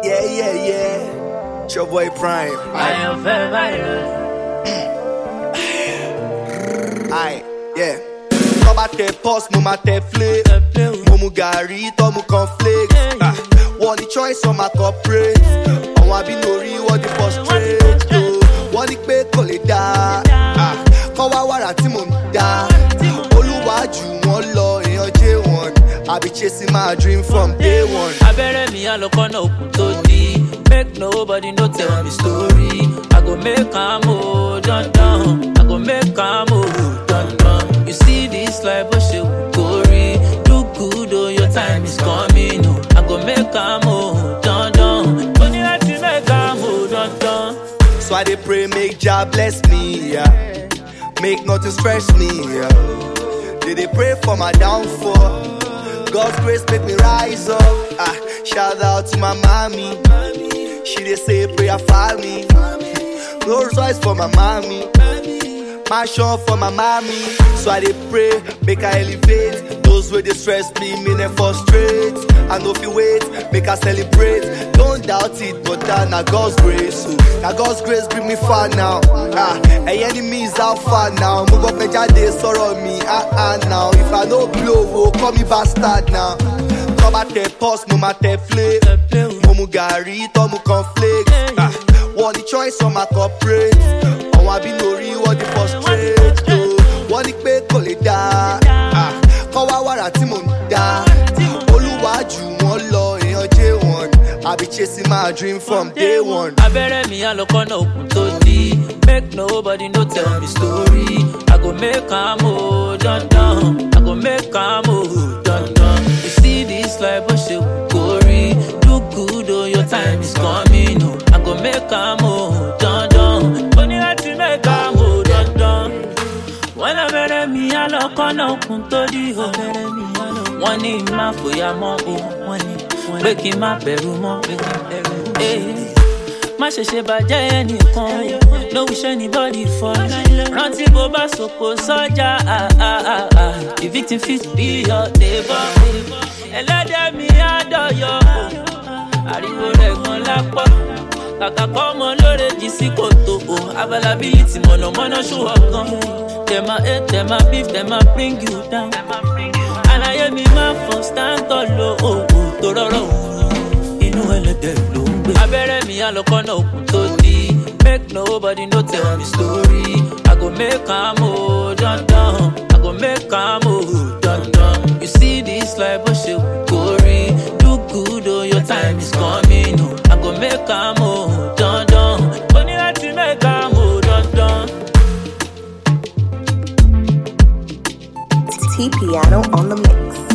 Yeah. It's your boy Prime. I am very Aye, yeah. Tó bá tẹ pause, mo máa tẹ play. Mo mu gàrí, tó mu cornflakes. Wọ́n ní choice, wọ́n máa corporate. Àwọn abínórí, wọ́n di frustrate. Wọ́n ní pé kò lè dá. Kọ́ wá wàrà tí mò ń dá. Olúwa jù wọ́n lọ, èèyàn J1. I be chasing my dream from day one. Abẹ́rẹ́ mi àlọ́kọ́nà òkun tó di. Make nobody no tell me story. I go make am o, dandan. I go make am o, dandan. You see this life, bó ṣe wù kó rí. Do good o, your time is coming o. I go make am o, dandan. Mo ní láti make am o, dandan. So I dey pray make Jah bless me, yeah. Make nothing stress me, yeah. They pray for my downfall. God's grace make me rise up. Shout out to my mommy. She dey say prayer for me. Rolls Royce for my mommy. Passion for my mommy. So I dey pray, make I elevate. Those wey dey stress me, make them frustrate. I no fit wait, make I celebrate. Don't doubt it, but that na God's grace. Na God's grace bring me far now. Hey, enemies how far now? Mo gbọ́ pé jáde sọ̀rọ̀ mi, now. If I no blow, call me bastard now. Tó bá tẹ pause, mo máa tẹ play. Mo mu gàrí, tó mu cornflakes. Wọ́n ní choice, wọ́n máa corporate. Àwọn abínórí, wọ́n di frustrate. Wọ́n ní pé kò lè dá. Kọ́ wá wàrà tí mò ń dá. Olúwa jù wọ́n lọ, èèyàn J1. I be chasing my dream from day one. Abẹ́rẹ́ mi àlọ́kọ́nà òkun tó di. Make nobody no tell me story. I go make am o, dandan. I go make am o, dandan. You see this life, bó ṣe wù kó rí. Do good o, your time is coming o. I go make am o, dandan. Mo ní láti make am o, dandan. Wọ́n lábẹ́rẹ́ mi àlọ́kọ́nà òkun tó di o. Wọ́n ní má fòyà mọ́ o. Pé kí n má bẹ̀rù mọ́. Má ṣe ṣe bàjẹ́ ẹnìkan. No wish anybody for. Rántí bó bá sòkò sọ́jà. The victim fit be your neighbor. Ẹlẹ́dẹ̀ mi á dọ̀yọ̀. Ariwo rẹ̀ gan lápọ̀. Kàkà kọ́ ọmọ lóore jì sí kòtò o. Availability mọ̀nàmọ́ná ṣùwọ̀ gan. Dem a hate, dem a beef, dem a bring you down. Àlàyé mi máa fọ stand tall o. Tó rọrọ̀ inú ẹlẹ́dẹ̀ ló ń gbé. Abẹ́rẹ́ mi àlọ́kọ́nà òkun tó di. Make nobody no tell me story. I go make am o, dandan. I go make am o, dandan. You see this life, bó ṣe wù kó rí. Do good o, your time is coming o. I go make am o, dandan. Mo ní láti make am o, dandan. T Piano on the mix.